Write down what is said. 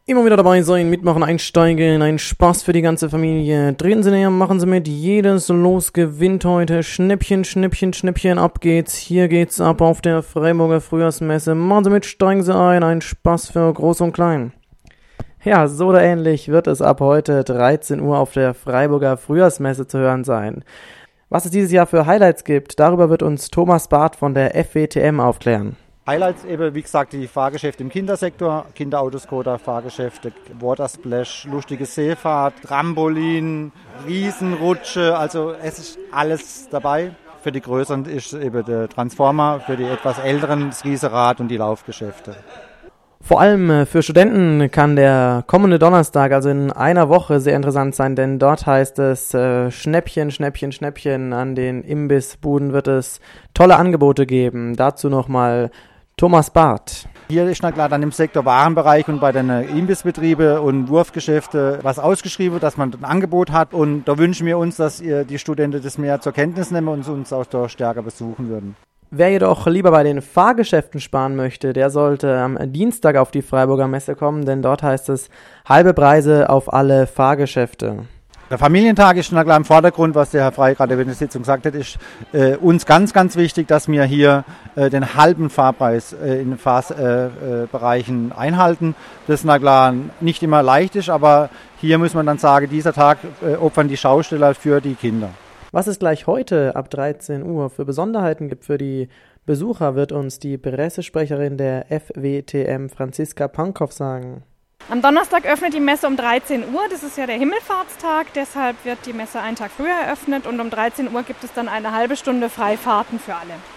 Immer wieder dabei sein, mitmachen, einsteigen, ein Spaß für die ganze Familie. Treten Sie näher, machen Sie mit, jedes Los gewinnt heute. Schnäppchen, Schnäppchen, Schnäppchen, ab geht's. Hier geht's ab auf der Freiburger Frühjahrsmesse. Machen Sie mit, steigen Sie ein Spaß für Groß und Klein. Ja, so oder ähnlich wird es ab heute 13 Uhr auf der Freiburger Frühjahrsmesse zu hören sein. Was es dieses Jahr für Highlights gibt, darüber wird uns Thomas Barth von der FWTM aufklären. Highlights eben, wie gesagt, die Fahrgeschäfte im Kindersektor, Kinderautoskoter, Fahrgeschäfte, Watersplash, lustige Seefahrt, Trampolin, Riesenrutsche, also es ist alles dabei. Für die Größeren ist eben der Transformer, für die etwas Älteren das Riesenrad und die Laufgeschäfte. Vor allem für Studenten kann der kommende Donnerstag, also in einer Woche, sehr interessant sein, denn dort heißt es Schnäppchen, Schnäppchen, Schnäppchen. An den Imbissbuden wird es tolle Angebote geben. Dazu nochmal Thomas Barth. Hier ist na klar dann im Sektor Warenbereich und bei den Imbissbetriebe und Wurfgeschäfte was ausgeschrieben, dass man ein Angebot hat. Und da wünschen wir uns, dass die Studenten das mehr zur Kenntnis nehmen und uns auch da stärker besuchen würden. Wer jedoch lieber bei den Fahrgeschäften sparen möchte, der sollte am Dienstag auf die Freiburger Messe kommen, denn dort heißt es halbe Preise auf alle Fahrgeschäfte. Der Familientag ist na klar im Vordergrund, was der Herr Frey gerade in der Sitzung gesagt hat, ist uns ganz, ganz wichtig, dass wir hier den halben Fahrpreis in den Fahrbereichen einhalten. Das na klar nicht immer leicht ist, aber hier muss man dann sagen, dieser Tag opfern die Schausteller für die Kinder. Was es gleich heute ab 13 Uhr für Besonderheiten gibt für die Besucher, wird uns die Pressesprecherin der FWTM Franziska Pankow sagen. Am Donnerstag öffnet die Messe um 13 Uhr, das ist ja der Himmelfahrtstag, deshalb wird die Messe einen Tag früher eröffnet und um 13 Uhr gibt es dann eine halbe Stunde Freifahrten für alle.